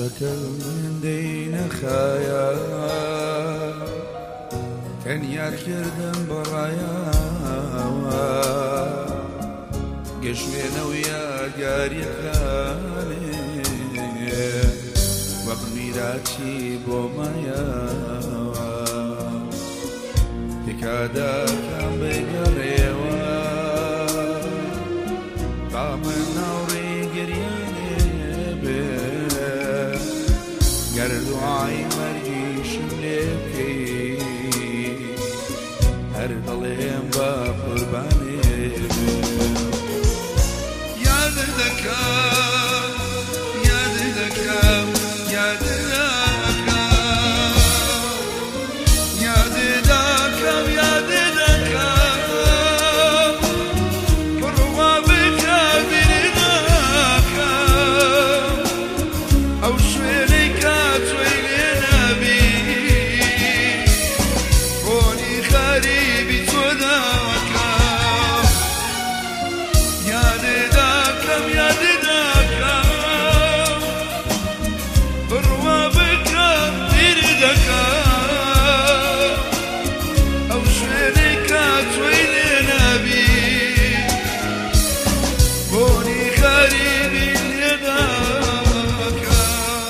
عشقەکە هێندەی نەخایە تەنیات کردم بەڕایەوە گەشتێنە و یاگاریەکانێ وەک میراچی بۆ مایەوە پێکاداکەم بگەڕێوە با من ناوڕێ گریانێ بێ گەر دوعای مەرگیشم لێ بکەی هەر دڵێم بە قوربانێ بێ یادت دەکەم یادت دەکەم یادت دەکەم یادت دەکەم یادت دەکەم بڕوا بکە بیری دەکەم ئەو شوێنەی کە تۆی لێ نەبی بۆنی خەریبی تۆ داوەکەم یادت دەکەم یادت دەکەم بڕوا بکە بیری دەکەم ئەو شوێنەی کە تۆی لێ نەبی بۆنی خەریبی لێ داوەکەم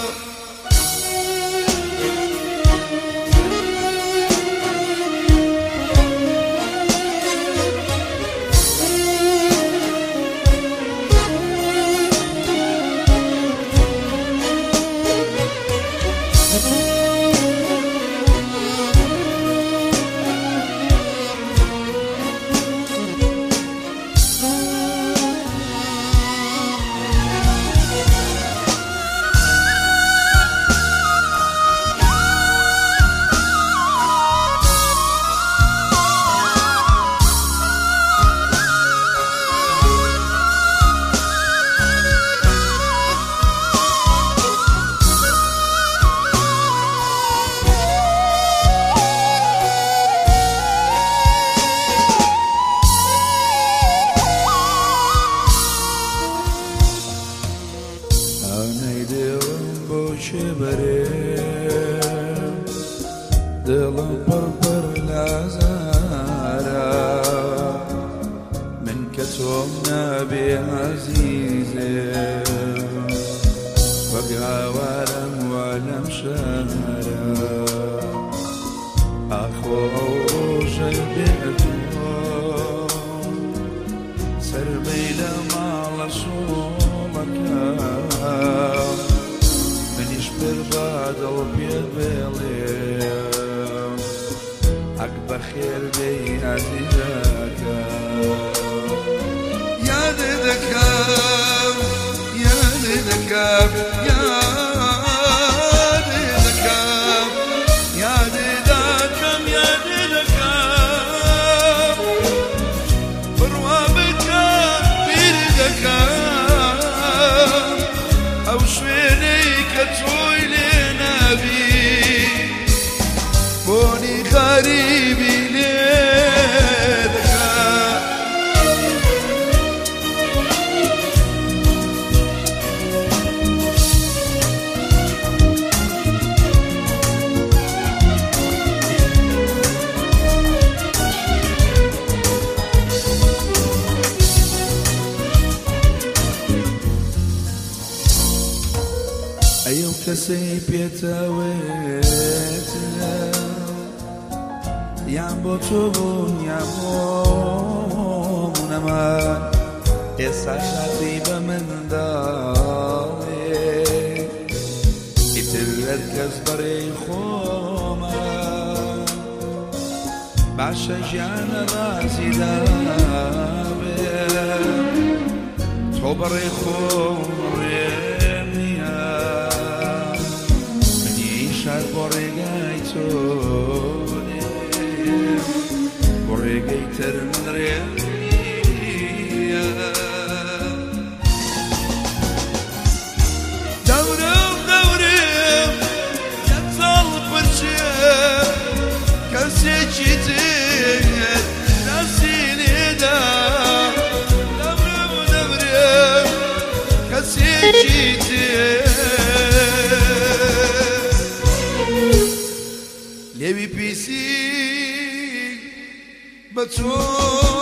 دڵم پڕ لازارە من کە تۆم نابێ عەزیزم وەک هاوارم وا لەم شارە ئاخۆ ئەو ڕۆژەی بێتۆم سەربەی لە ماڵە سۆڵەکەم منیش پر بە دڵ پێ بێڵێم حەق بەخێر بێی عەزیزەکەم یادت دەکەم یادت دەکەم یادت دەکەم یادت دەکەم یادت دەکەم بڕوا بکە بیری دەکەم ئەو شوێنەی کە تۆی لێ نەبی بۆنی غەریبی لێ دەکەم ئەو کەسەی پێتەوێتە یان بۆ تۆ بوون یان بۆ منەمان ئێستا شادی بە منداڵێ ئیتر هەر کەس بەڕێی خۆمە باشە ژیانە ڕازیدا بێ تۆ بەڕێی خۆم ڕێم نییە منیشار بۆ ڕێگای تۆ بۆ ڕێگەی ترم ڕێم نییە دەورم دەورم یەک ساڵ پرچێ کەسێکی تر ناسینێدا دەورم دەورم کەسی نسی بە تۆ